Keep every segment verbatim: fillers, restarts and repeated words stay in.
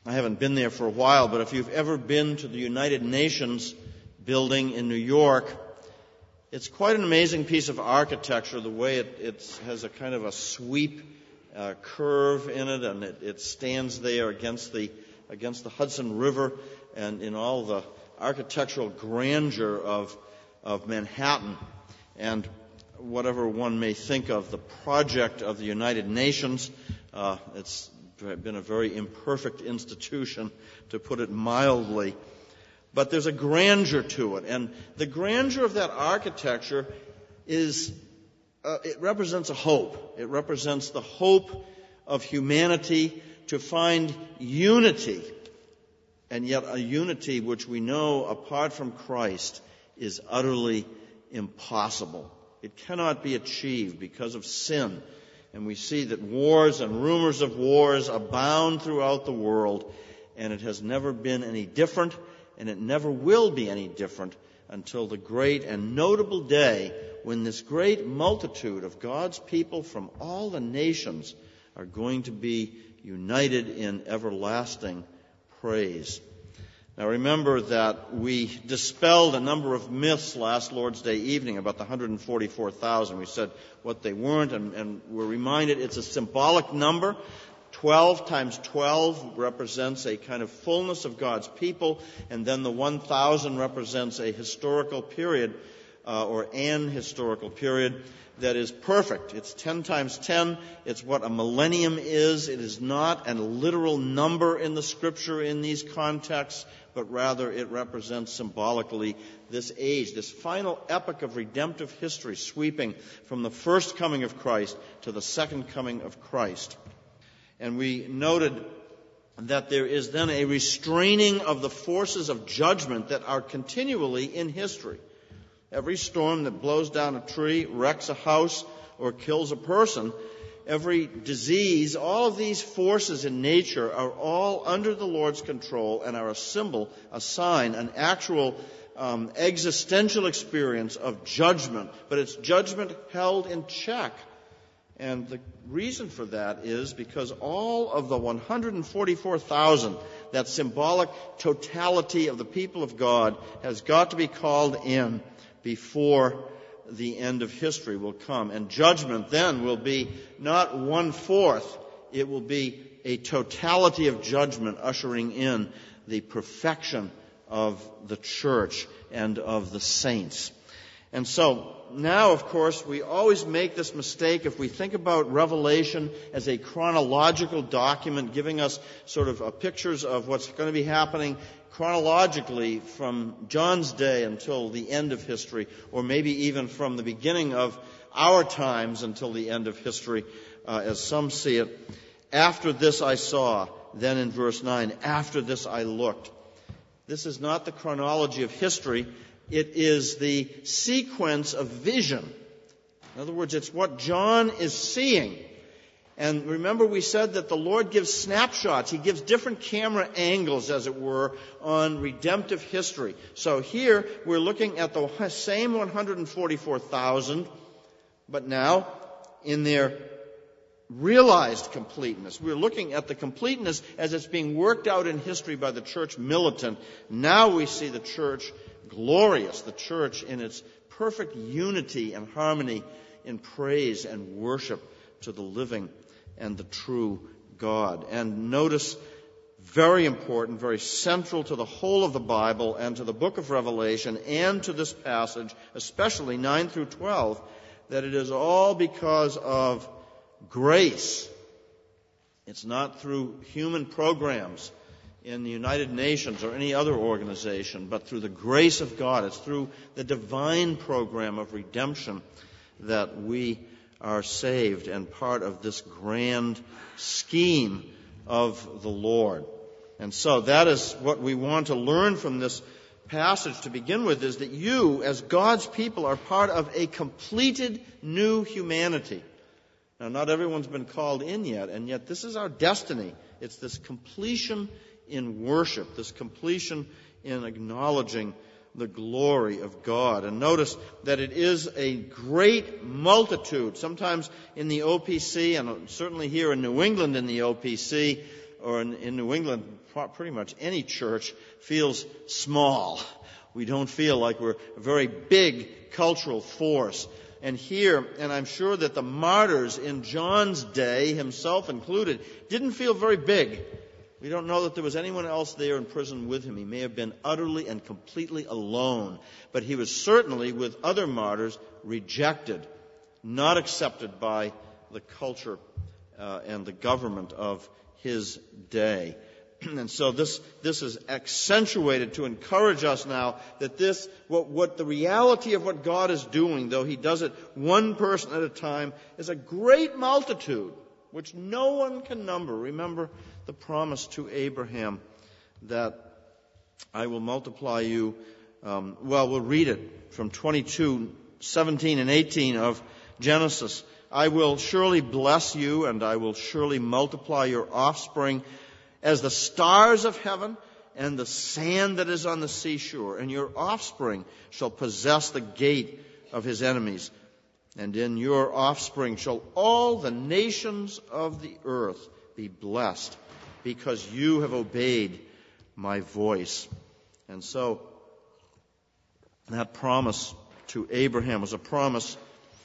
I haven't been there for a while, but if you've ever been to the United Nations building in New York, it's quite an amazing piece of architecture, the way it it's, has a kind of a sweep uh, curve in it, and it, it stands there against the against the Hudson River and in all the architectural grandeur of of Manhattan. And whatever one may think of the project of the United Nations, uh, it's been a very imperfect institution, to put it mildly. But there's a grandeur to it. And the grandeur of that architecture is, uh, it represents a hope. It represents the hope of humanity to find unity. And yet a unity which we know, apart from Christ, is utterly impossible. It cannot be achieved because of sin. And we see that wars and rumors of wars abound throughout the world, and it has never been any different, and it never will be any different until the great and notable day when this great multitude of God's people from all the nations are going to be united in everlasting praise. Now remember that we dispelled a number of myths last Lord's Day evening about the one hundred forty-four thousand. We said what they weren't, and, and we're reminded it's a symbolic number. twelve times twelve represents a kind of fullness of God's people, and then the one thousand represents a historical period, uh, or an historical period that is perfect. It's ten times ten. It's what a millennium is. It is not a literal number in the Scripture in these contexts, but rather it represents symbolically this age, this final epoch of redemptive history, sweeping from the first coming of Christ to the second coming of Christ. And we noted that there is then a restraining of the forces of judgment that are continually in history. Every storm that blows down a tree, wrecks a house, or kills a person, every disease, all of these forces in nature are all under the Lord's control and are a symbol, a sign, an actual um, existential experience of judgment. But it's judgment held in check. And the reason for that is because all of the one hundred forty-four thousand, that symbolic totality of the people of God, has got to be called in before the end of history will come. And judgment then will be not one-fourth, it will be a totality of judgment ushering in the perfection of the church and of the saints. And so now, of course, we always make this mistake if we think about Revelation as a chronological document giving us sort of uh, pictures of what's going to be happening chronologically from John's day until the end of history, or maybe even from the beginning of our times until the end of history, uh, as some see it. After this I saw, then in verse nine, after this I looked. This is not the chronology of history. It is the sequence of vision. In other words, it's what John is seeing. And remember, we said that the Lord gives snapshots. He gives different camera angles, as it were, on redemptive history. So here, we're looking at the same one hundred forty-four thousand, but now in their realized completeness. We're looking at the completeness as it's being worked out in history by the church militant. Now we see the church glorious, the church in its perfect unity and harmony in praise and worship to the living and the true God. And notice, very important, very central to the whole of the Bible and to the book of Revelation and to this passage, especially nine through twelve, that it is all because of grace. It's not through human programs in the United Nations or any other organization, but through the grace of God. It's through the divine program of redemption that we are saved and part of this grand scheme of the Lord. And so that is what we want to learn from this passage to begin with, is that you, as God's people, are part of a completed new humanity. Now, not everyone's been called in yet, and yet this is our destiny. It's this completion in worship, this completion in acknowledging the glory of God. And notice that it is a great multitude. Sometimes in the O P C, and certainly here in New England in the O P C, or in, in New England, pretty much any church feels small. We don't feel like we're a very big cultural force. And here, and I'm sure that the martyrs in John's day, himself included, didn't feel very big. We don't know that there was anyone else there in prison with him. He may have been utterly and completely alone. But he was certainly, with other martyrs, rejected, not accepted by the culture uh, and the government of his day. And so this this is accentuated to encourage us now that this, what, what the reality of what God is doing, though he does it one person at a time, is a great multitude, which no one can number. Remember the promise to Abraham that I will multiply you. Um, well, we'll read it from twenty-two, seventeen and eighteen of Genesis. I will surely bless you, and I will surely multiply your offspring as the stars of heaven and the sand that is on the seashore. And your offspring shall possess the gate of his enemies. And in your offspring shall all the nations of the earth be blessed, because you have obeyed my voice. And so that promise to Abraham was a promise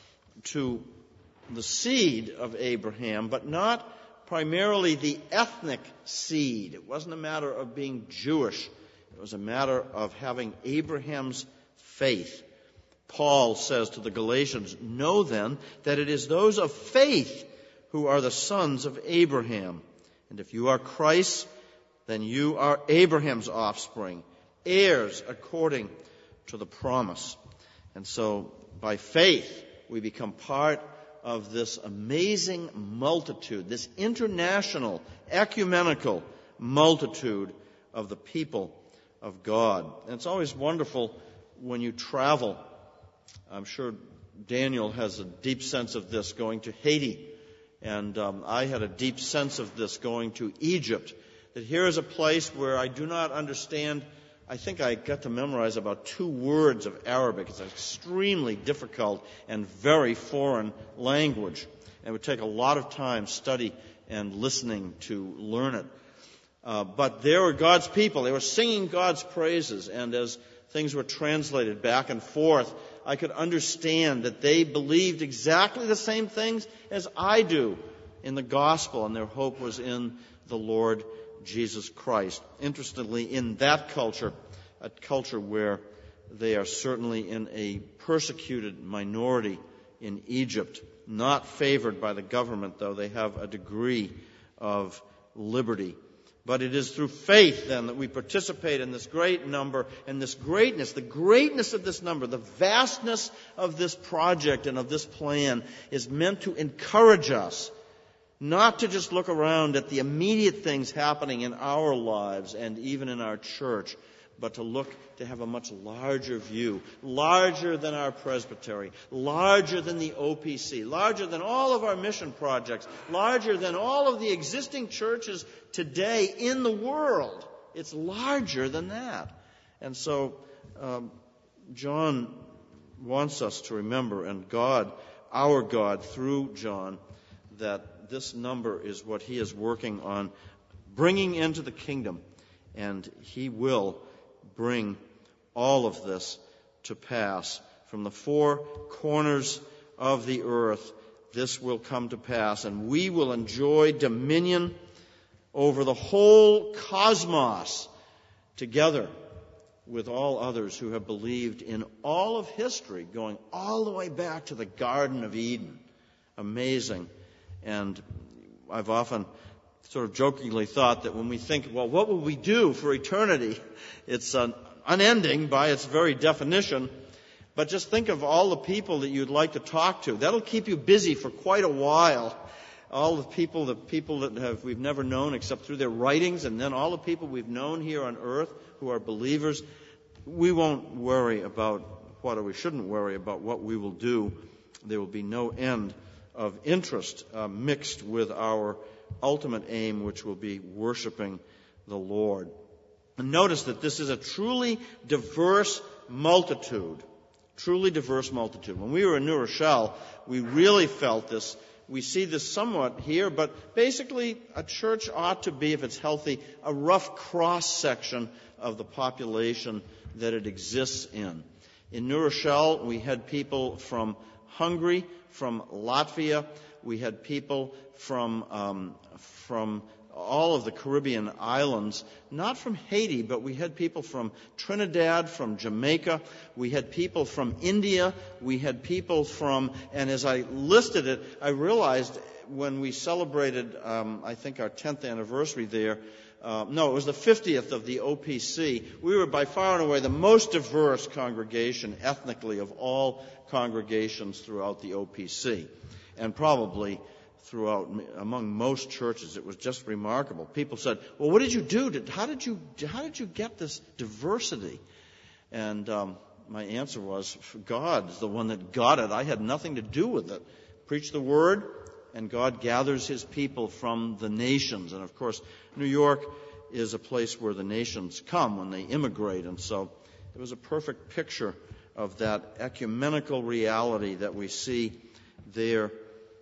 to the seed of Abraham, but not primarily the ethnic seed. It wasn't a matter of being Jewish. It was a matter of having Abraham's faith. Paul says to the Galatians, know then that it is those of faith who are the sons of Abraham. And if you are Christ, then you are Abraham's offspring, heirs according to the promise. And so by faith, we become part of this amazing multitude, this international, ecumenical multitude of the people of God. And it's always wonderful when you travel. I'm sure Daniel has a deep sense of this going to Haiti. And um, I had a deep sense of this going to Egypt. That here is a place where I do not understand. I think I got to memorize about two words of Arabic. It's an extremely difficult and very foreign language. And it would take a lot of time, study, and listening to learn it. Uh, but there were God's people. They were singing God's praises. And as things were translated back and forth, I could understand that they believed exactly the same things as I do in the gospel, and their hope was in the Lord Jesus Christ. Interestingly, in that culture, a culture where they are certainly in a persecuted minority in Egypt, not favored by the government, though they have a degree of liberty. But it is through faith, then, that we participate in this great number and this greatness. The greatness of this number, the vastness of this project and of this plan is meant to encourage us not to just look around at the immediate things happening in our lives and even in our church, but to look, to have a much larger view, larger than our presbytery, larger than the O P C, larger than all of our mission projects, larger than all of the existing churches today in the world. It's larger than that. And so um, John wants us to remember, and God, our God, through John, that this number is what he is working on bringing into the kingdom, and he will bring all of this to pass. From the four corners of the earth, this will come to pass, and we will enjoy dominion over the whole cosmos together with all others who have believed in all of history, going all the way back to the Garden of Eden. Amazing. And I've often sort of jokingly thought that when we think, well, what will we do for eternity? It's uh, unending by its very definition. But just think of all the people that you'd like to talk to. That'll keep you busy for quite a while. All the people, the people that have we've never known except through their writings, and then all the people we've known here on earth who are believers. We won't worry about what, or we shouldn't worry about what we will do. There will be no end of interest uh, mixed with our ultimate aim, which will be worshiping the Lord. And notice that this is a truly diverse multitude. Truly diverse multitude. When we were in New Rochelle, we really felt this We see this somewhat here, but basically a church ought to be, if it's healthy, a rough cross-section of the population that it exists in. In New Rochelle, we had people from Hungary, from Latvia. We had people from um, from all of the Caribbean islands, not from Haiti, but we had people from Trinidad, from Jamaica. We had people from India. We had people from, and as I listed it, I realized when we celebrated, um, I think, our tenth anniversary there, uh, no, it was the fiftieth of the O P C, we were by far and away the most diverse congregation ethnically of all congregations throughout the O P C, and probably throughout, among most churches. It was just remarkable. People said, well, what did you do? Did, how did you how did you get this diversity? And um, my answer was, God is the one that got it. I had nothing to do with it. Preach the word, and God gathers his people from the nations. And of course, New York is a place where the nations come when they immigrate. And so it was a perfect picture of that ecumenical reality that we see there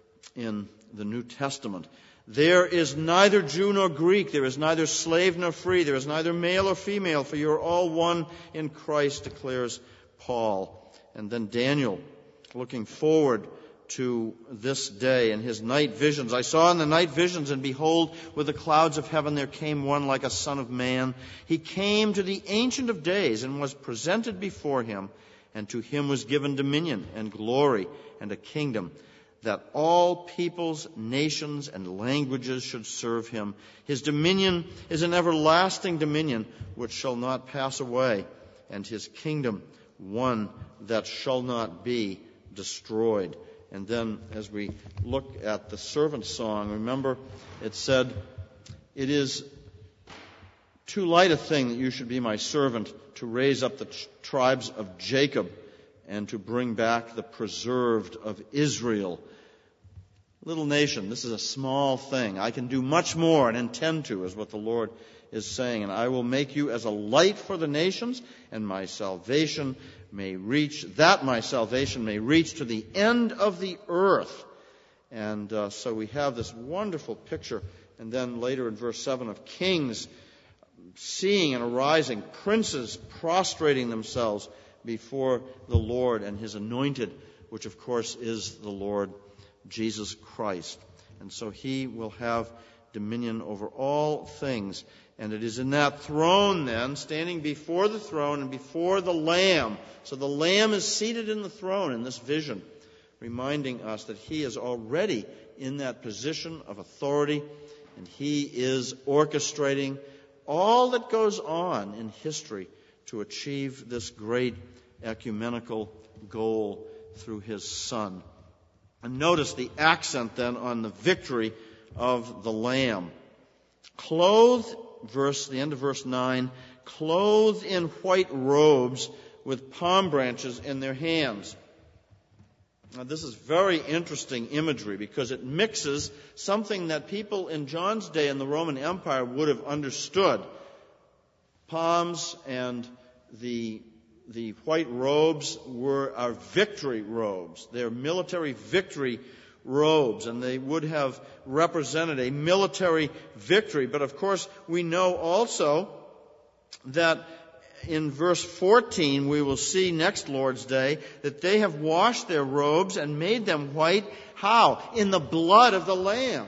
in the New Testament. There is neither Jew nor Greek. There is neither slave nor free. There is neither male or female, for you are all one in Christ, declares Paul. And then Daniel, looking forward to this day and his night visions. I saw in the night visions, and behold, with the clouds of heaven there came one like a son of man. He came to the Ancient of Days and was presented before him, and to him was given dominion and glory and a kingdom, that all peoples, nations, and languages should serve him. His dominion is an everlasting dominion which shall not pass away, and his kingdom one that shall not be destroyed. And then as we look at the servant song, remember it said, it is too light a thing that you should be my servant, to raise up the tribes of Jacob and to bring back the preserved of Israel. Little nation, this is a small thing. I can do much more and intend to, is what the Lord is saying. And I will make you as a light for the nations, and my salvation may reach, that my salvation may reach to the end of the earth. And uh, so we have this wonderful picture. And then later in verse seven of kings seeing and arising, princes prostrating themselves before the Lord and his anointed, which of course is the Lord Jesus Christ. And so he will have dominion over all things. And it is in that throne then, standing before the throne and before the Lamb. So the Lamb is seated in the throne in this vision, reminding us that he is already in that position of authority, and he is orchestrating all that goes on in history to achieve this great ecumenical goal through his Son. And notice the accent then on the victory of the Lamb. Clothed, verse, the end of verse nine, clothed in white robes with palm branches in their hands. Now, this is very interesting imagery because it mixes something that people in John's day in the Roman Empire would have understood. Palms and the the white robes were are victory robes. They're military victory robes, and they would have represented a military victory. But of course, we know also that in verse fourteen, we will see next Lord's Day that they have washed their robes and made them white. How? In the blood of the Lamb.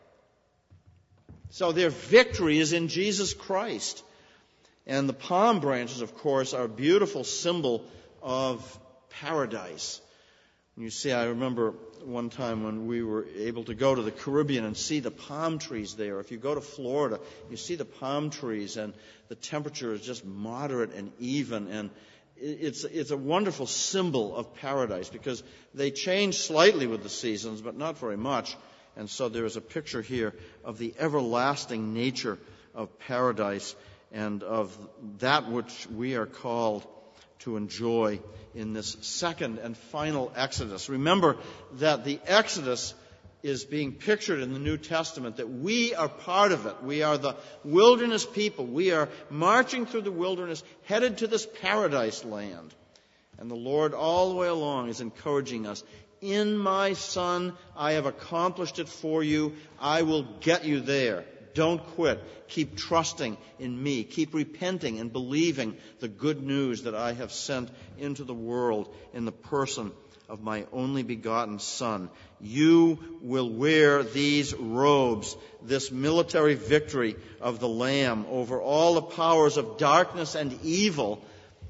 So their victory is in Jesus Christ. And the palm branches, of course, are a beautiful symbol of paradise. You see, I remember one time when we were able to go to the Caribbean and see the palm trees there. If you go to Florida, you see the palm trees, and the temperature is just moderate and even, and it's it's a wonderful symbol of paradise because they change slightly with the seasons, but not very much. And so there is a picture here of the everlasting nature of paradise and of that which we are called to enjoy in this second and final Exodus. Remember that the Exodus is being pictured in the New Testament, that we are part of it. We are the wilderness people. We are marching through the wilderness, headed to this paradise land. And the Lord all the way along is encouraging us, In my Son, I have accomplished it for you. I will get you there. Don't quit. Keep trusting in me. Keep repenting and believing the good news that I have sent into the world in the person of my only begotten Son. You will wear these robes, this military victory of the Lamb over all the powers of darkness and evil.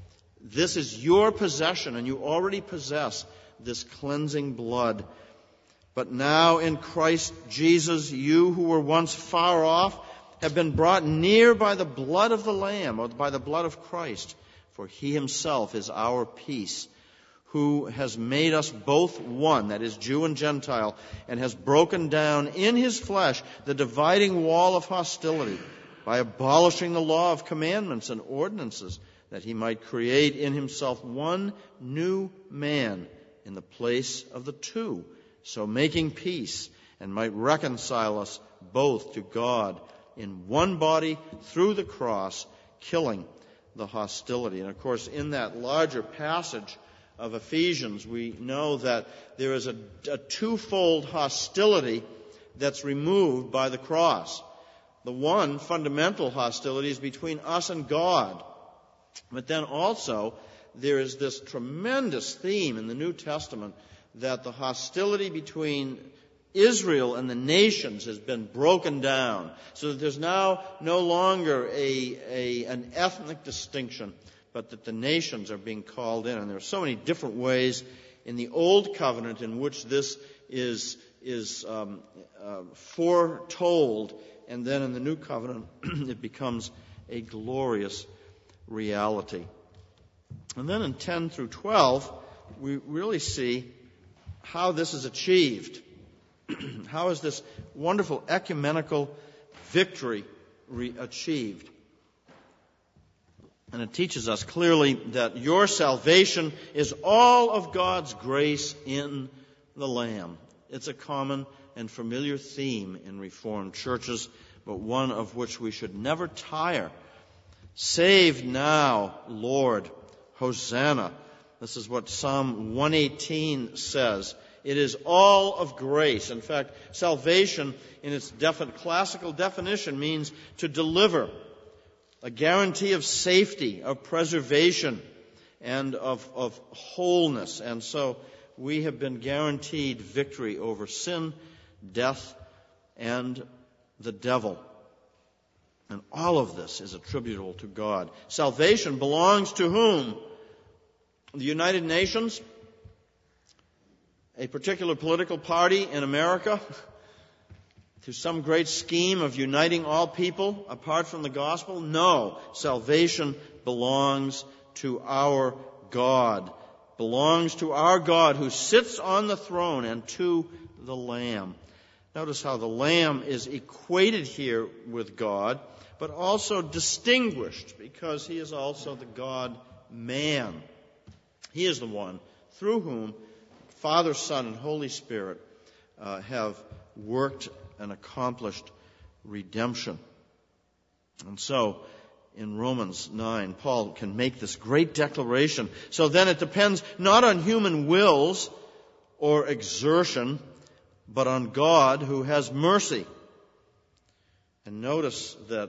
This is your possession, and you already possess this cleansing blood. But now in Christ Jesus, you who were once far off have been brought near by the blood of the Lamb, or by the blood of Christ. For he himself is our peace, who has made us both one, that is, Jew and Gentile, and has broken down in his flesh the dividing wall of hostility by abolishing the law of commandments and ordinances, that he might create in himself one new man in the place of the two, so making peace, and might reconcile us both to God in one body through the cross, killing the hostility. And of course, in that larger passage of Ephesians, we know that there is a, a twofold hostility that's removed by the cross. The one fundamental hostility is between us and God. But then also, there is this tremendous theme in the New Testament that the hostility between Israel and the nations has been broken down, so that there's now no longer a, a an ethnic distinction, but that the nations are being called in. And there are so many different ways in the Old Covenant in which this is is um, uh, foretold, and then in the New Covenant it becomes a glorious reality. And then in ten through twelve, we really see how this is achieved. How is this wonderful ecumenical victory re- achieved? And it teaches us clearly that your salvation is all of God's grace in the Lamb. It's a common and familiar theme in Reformed churches, but one of which we should never tire. Save now, Lord. Hosanna. This is what Psalm one eighteen says. It is all of grace. In fact, salvation in its definite classical definition means to deliver, a guarantee of safety, of preservation, and of, of wholeness. And so we have been guaranteed victory over sin, death, and the devil. And all of this is attributable to God. Salvation belongs to whom? The United Nations? A particular political party in America? To some great scheme of uniting all people apart from the gospel? No. Salvation belongs to our God. Belongs to our God who sits on the throne and to the Lamb. Notice how the Lamb is equated here with God, but also distinguished because he is also the God-man. He is the one through whom Father, Son, and Holy Spirit uh, have worked and accomplished redemption. And so, in Romans nine, Paul can make this great declaration. So then it depends not on human wills or exertion, but on God who has mercy. And notice that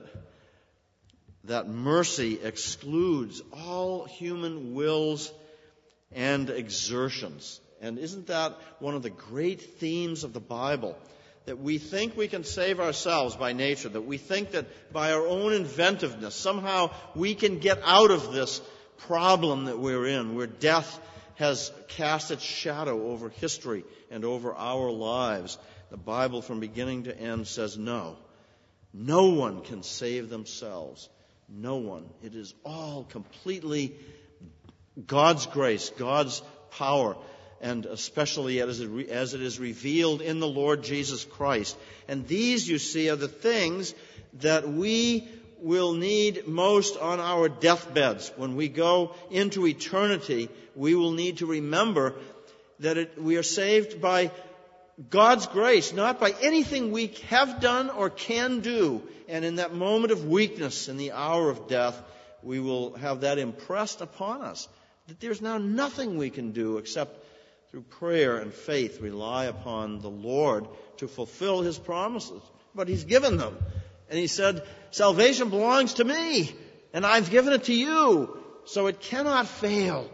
that mercy excludes all human wills and exertions. And isn't that one of the great themes of the Bible? That we think we can save ourselves by nature, that we think that by our own inventiveness, somehow we can get out of this problem that we're in, where death has cast its shadow over history and over our lives. The Bible from beginning to end says no. No one can save themselves. No one. It is all completely God's grace, God's power, and especially as it, re- as it is revealed in the Lord Jesus Christ. And these, you see, are the things that we will need most on our deathbeds. When we go into eternity, we will need to remember that it, we are saved by God's grace, not by anything we have done or can do. And in that moment of weakness, in the hour of death, we will have that impressed upon us, that there's now nothing we can do except through prayer and faith, rely upon the Lord to fulfill his promises. But he's given them. And he said, salvation belongs to me, and I've given it to you, so it cannot fail.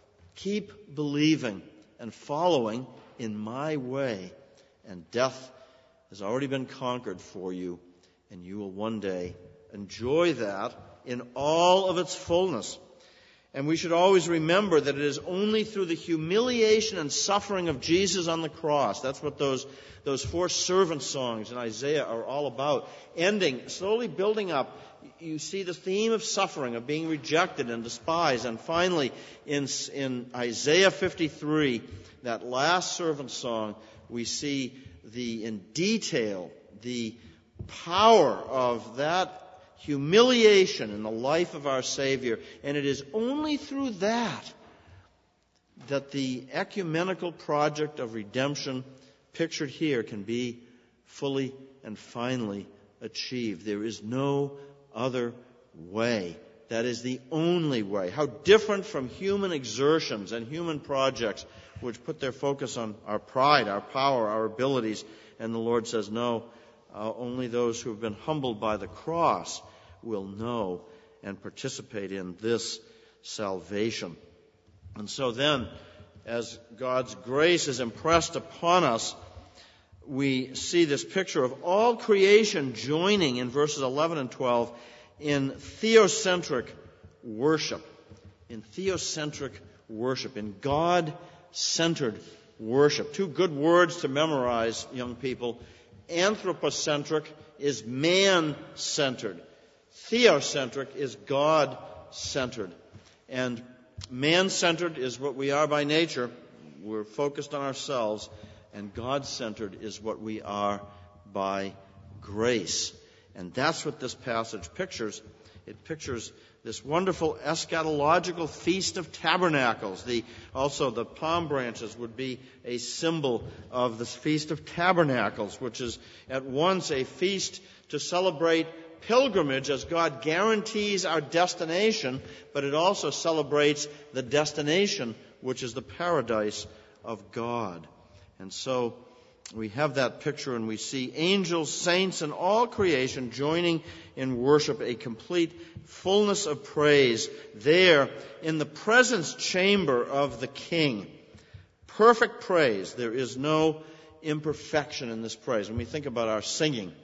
Keep believing and following in my way, and death has already been conquered for you, and you will one day enjoy that in all of its fullness. And we should always remember that it is only through the humiliation and suffering of Jesus on the cross. That's what those, those four servant songs in Isaiah are all about. Ending, slowly building up. You see the theme of suffering, of being rejected and despised. And finally, in, in Isaiah fifty-three, that last servant song, we see the, in detail, the power of that humiliation in the life of our Savior. And it is only through that that the ecumenical project of redemption pictured here can be fully and finally achieved. There is no other way. That is the only way. How different from human exertions and human projects which put their focus on our pride, our power, our abilities. And the Lord says, no, uh, only those who have been humbled by the cross will know and participate in this salvation. And so then, as God's grace is impressed upon us, we see this picture of all creation joining in verses eleven and twelve in theocentric worship. In theocentric worship, in God-centered worship. Two good words to memorize, young people. Anthropocentric is man-centered. Theocentric is God-centered. And man-centered is what we are by nature. We're focused on ourselves. And God-centered is what we are by grace. And that's what this passage pictures. It pictures this wonderful eschatological feast of tabernacles. The, also, the palm branches would be a symbol of this feast of tabernacles, which is at once a feast to celebrate pilgrimage as God guarantees our destination, but it also celebrates the destination, which is the paradise of God. And so we have that picture, and we see angels, saints, and all creation joining in worship, a complete fullness of praise there in the presence chamber of the King. Perfect praise. There is no imperfection in this praise. When we think about our singing,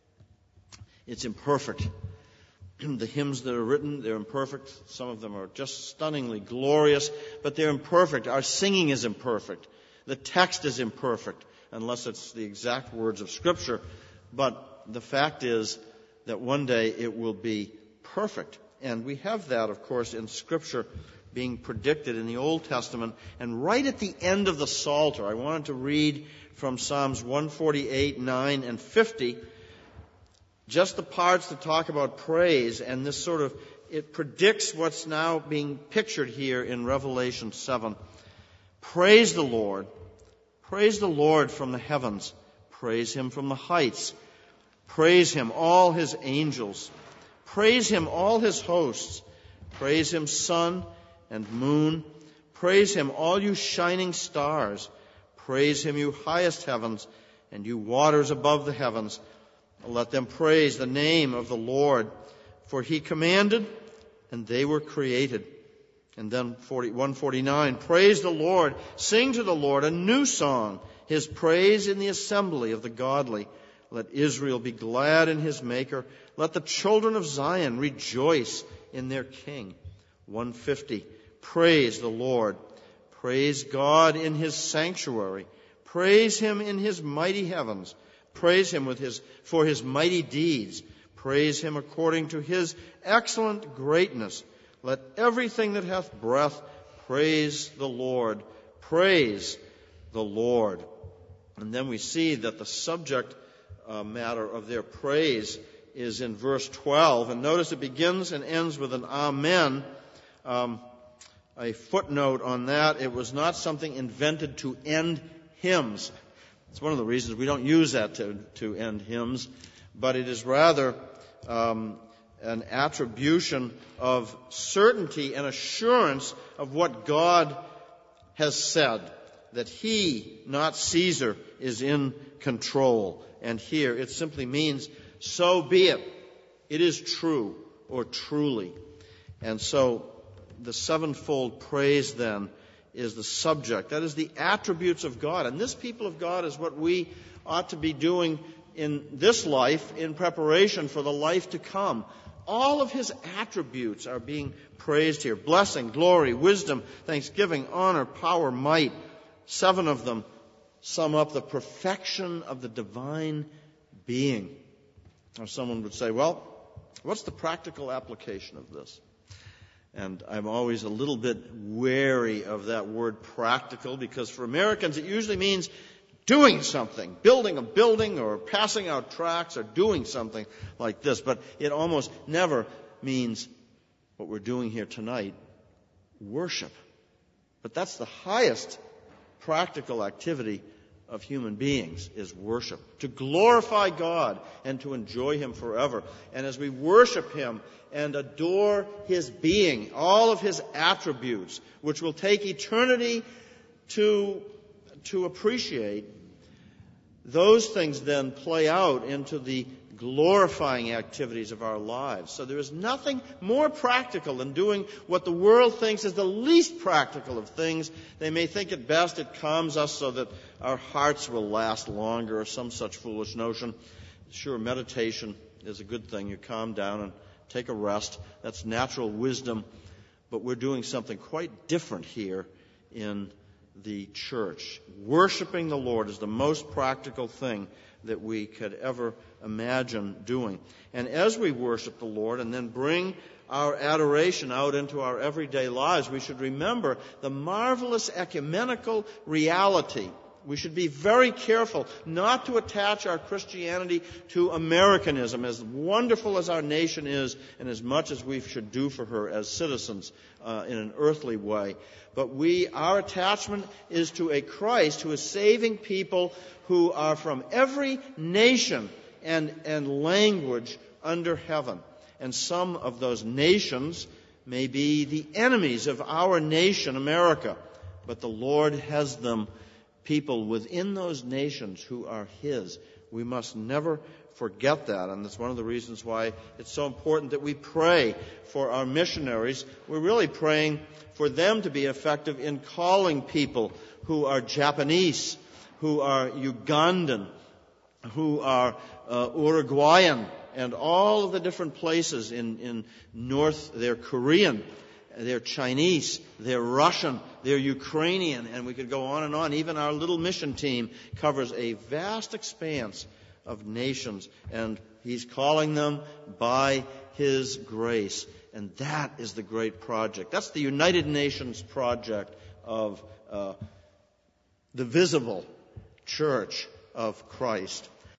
it's imperfect. The hymns that are written, they're imperfect. Some of them are just stunningly glorious, but they're imperfect. Our singing is imperfect. The text is imperfect, unless it's the exact words of Scripture. But the fact is that one day it will be perfect. And we have that, of course, in Scripture being predicted in the Old Testament. And right at the end of the Psalter, I wanted to read from Psalms one forty-eight, nine, and fifty, just the parts that talk about praise, and this sort of, it predicts what's now being pictured here in Revelation seven. Praise the Lord. Praise the Lord from the heavens. Praise Him from the heights. Praise Him, all His angels. Praise Him, all His hosts. Praise Him, sun and moon. Praise Him, all you shining stars. Praise Him, you highest heavens, and you waters above the heavens. Let them praise the name of the Lord, for He commanded, and they were created. And then one forty-nine, praise the Lord, sing to the Lord a new song, His praise in the assembly of the godly. Let Israel be glad in His Maker. Let the children of Zion rejoice in their King. one fifty, praise the Lord. Praise God in His sanctuary. Praise Him in His mighty heavens. Praise Him with his, for His mighty deeds. Praise Him according to His excellent greatness. Let everything that hath breath praise the Lord. Praise the Lord. And then we see that the subject uh, matter of their praise is in verse twelve. And notice it begins and ends with an amen. Um, a footnote on that. It was not something invented to end hymns. It's one of the reasons we don't use that to, to end hymns. But it is rather um, an attribution of certainty and assurance of what God has said. that he, not Caesar, is in control. And here it simply means, so be it. It is true, or truly. And so the sevenfold praise then is the subject. That is the attributes of God. And this people of God is what we ought to be doing in this life in preparation for the life to come. All of his attributes are being praised here. Blessing, glory, wisdom, thanksgiving, honor, power, might. Seven of them sum up the perfection of the divine being. Or someone would say, well, what's the practical application of this? And I'm always a little bit wary of that word practical, because for Americans it usually means doing something, building a building or passing out tracts or doing something like this. But it almost never means what we're doing here tonight, worship. But that's the highest practical activity of human beings, is worship. To glorify God and to enjoy him forever. And as we worship him and adore his being, all of his attributes, which will take eternity to, to appreciate, those things then play out into the glorifying activities of our lives. So there is nothing more practical than doing what the world thinks is the least practical of things. They may think it best, it calms us so that our hearts will last longer, or some such foolish notion. Sure, meditation is a good thing. You calm down and take a rest. That's natural wisdom. But we're doing something quite different here in the church. Worshiping the Lord is the most practical thing that we could ever imagine doing. And as we worship the Lord and then bring our adoration out into our everyday lives, we should remember the marvelous ecumenical reality. We should be very careful not to attach our Christianity to Americanism, as wonderful as our nation is and as much as we should do for her as citizens uh, in an earthly way. But we, our attachment is to a Christ who is saving people who are from every nation and, and language under heaven. And some of those nations may be the enemies of our nation, America. But the Lord has them, people within those nations who are his. We must never forget that, and that's one of the reasons why it's so important that we pray for our missionaries. We're really praying for them to be effective in calling people who are Japanese, who are Ugandan, who are uh, Uruguayan, and all of the different places in, in North. They're Korean, they're Chinese, they're Russian, they're Ukrainian, and we could go on and on. Even our little mission team covers a vast expanse of nations, and he's calling them by his grace. And that is the great project. That's the United Nations project of uh, the visible church of Christ.